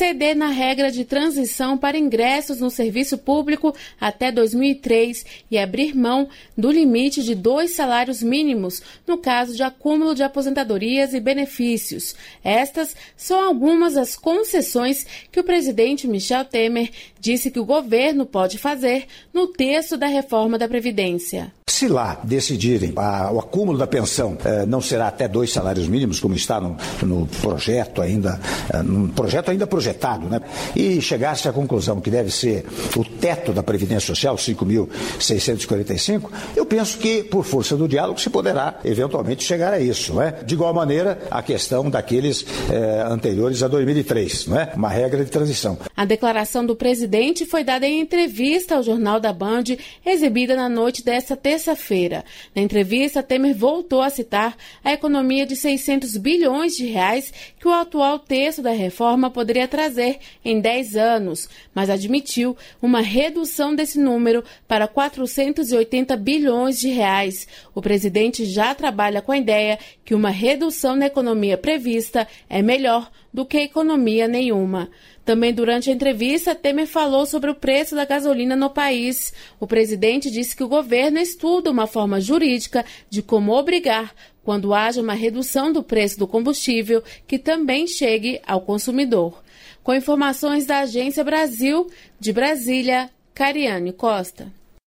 ceder na regra de transição para ingressos no serviço público até 2003 e abrir mão do limite de 2 salários mínimos no caso de acúmulo de aposentadorias e benefícios. Estas são algumas das concessões que o presidente Michel Temer disse que o governo pode fazer no texto da reforma da Previdência. Se lá decidirem o acúmulo da pensão não será até 2 salários mínimos, como está no projeto ainda, projetado, né? E chegar-se à conclusão que deve ser o teto da Previdência Social, 5.645, eu penso que, por força do diálogo, se poderá eventualmente chegar a isso, não é? De igual maneira, a questão daqueles anteriores a 2003, não é? Uma regra de transição. A declaração do presidente foi dada em entrevista ao Jornal da Band, exibida na noite desta terça-feira. Na entrevista, Temer voltou a citar a economia de 600 bilhões de reais que o atual texto da reforma poderia trazer em 10 anos, mas admitiu uma redução desse número para 480 bilhões de reais. O presidente já trabalha com a ideia que uma redução na economia prevista é melhor do que economia nenhuma. Também durante a entrevista, Temer falou sobre o preço da gasolina no país. O presidente disse que o governo estuda uma forma jurídica de como obrigar, quando haja uma redução do preço do combustível, que também chegue ao consumidor. Com informações da Agência Brasil, de Brasília, Cariane Costa.